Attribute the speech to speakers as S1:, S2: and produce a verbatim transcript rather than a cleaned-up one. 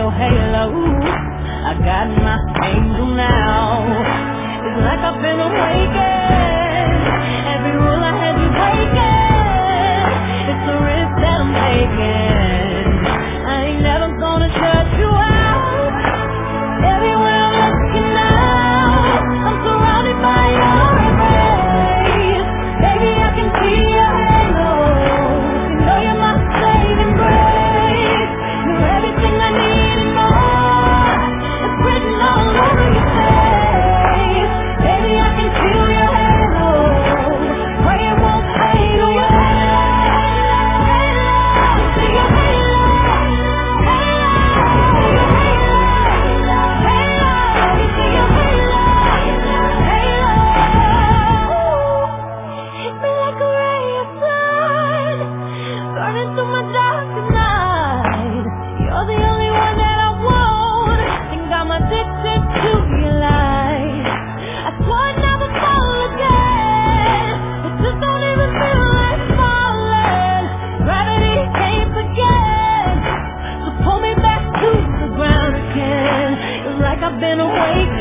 S1: your halo. I got my angel now. It's like I've been awakened. Every rule I had you breaking. It's a risk that I'm taking. I ain't never gonna shut you out. Everywhere I'm looking now, I'm surrounded by your embrace. Baby, I can see your halo. You know you're my saving grace. You're everything I need and more. It's written all over your face. Baby, I can feel your halo. Pray it won't fade away. See your halo. I've been awake.